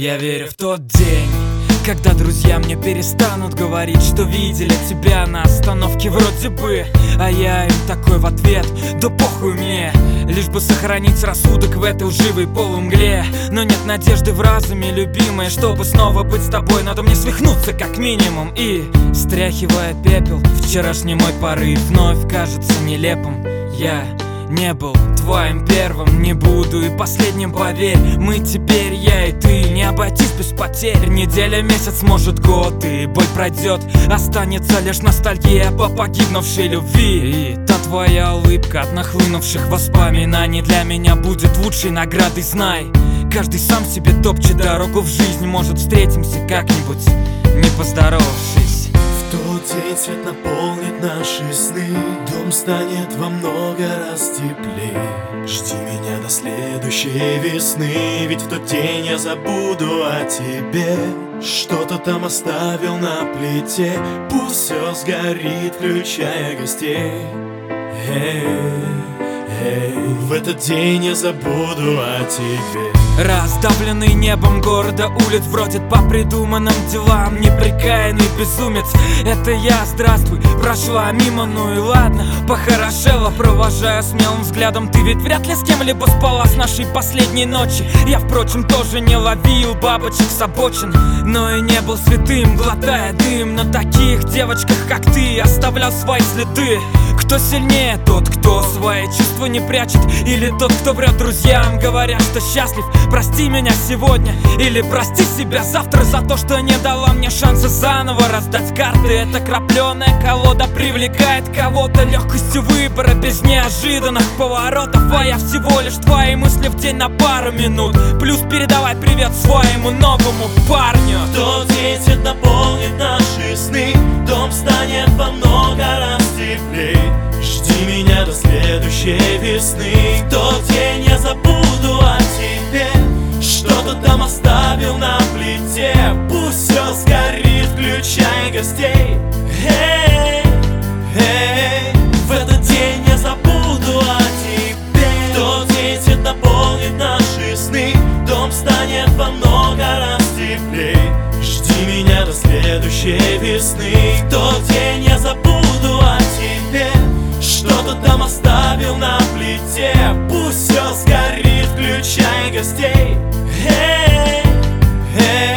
Я верю в тот день, когда друзья мне перестанут говорить, что видели тебя на остановке вроде бы, а я им такой в ответ: да похуй мне, лишь бы сохранить рассудок в этой лживой полумгле. Но нет надежды в разуме, любимая, чтобы снова быть с тобой. Надо мне свихнуться как минимум. И, стряхивая пепел, вчерашний мой порыв вновь кажется нелепым. Я не был твоим первым, не буду и последним, поверь. Мы теперь я и ты, не обойтись без потерь. Неделя, месяц, может год, и боль пройдет. Останется лишь ностальгия по погибнувшей любви. И та твоя улыбка от нахлынувших воспоминаний для меня будет лучшей наградой, знай. Каждый сам себе топчет дорогу в жизнь. Может, встретимся как-нибудь, не поздоровавшись. В тот день свет наполнит наши сны, дом станет во много раз теплее. Жди меня до следующей весны, ведь в тот день я забуду о тебе. Что-то там оставил на плите, пусть все сгорит, включая гостей. В этот день я забуду о тебе. Раздавленный небом города улиц бродит по придуманным делам неприкаянный безумец. Это я, здравствуй, прошла мимо, ну и ладно. Похорошела, провожая смелым взглядом. Ты ведь вряд ли с кем-либо спала с нашей последней ночи. Я, впрочем, тоже не ловил бабочек с обочин, но и не был святым, глотая дым. На таких девочках, как ты, оставлял свои следы. Кто сильнее, тот, кто свои чувства не прячет, или тот, кто врет друзьям, говоря, что счастлив? Прости меня сегодня, или прости себя завтра за то, что не дала мне шанса заново раздать карты. Эта крапленая колода привлекает кого-то легкостью выбора, без неожиданных поворотов. А я всего лишь твои мысли в день на пару минут. Плюс передавай привет своему новому парню. В тот день свет наполнит наши сны, дом станет во много раз теплей. Жди меня до следующей весны. В тот день я забуду о тебе. Что-то там оставил на плите, пусть все сгорит, включая гостей. В этот день я забуду о тебе. В тот день свет наполнит наши сны, дом станет во много раз теплей. Жди меня до следующей весны. В тот день я забуду о тебе. Что-то там оставил на плите, пусть все сгорит, включая гостей.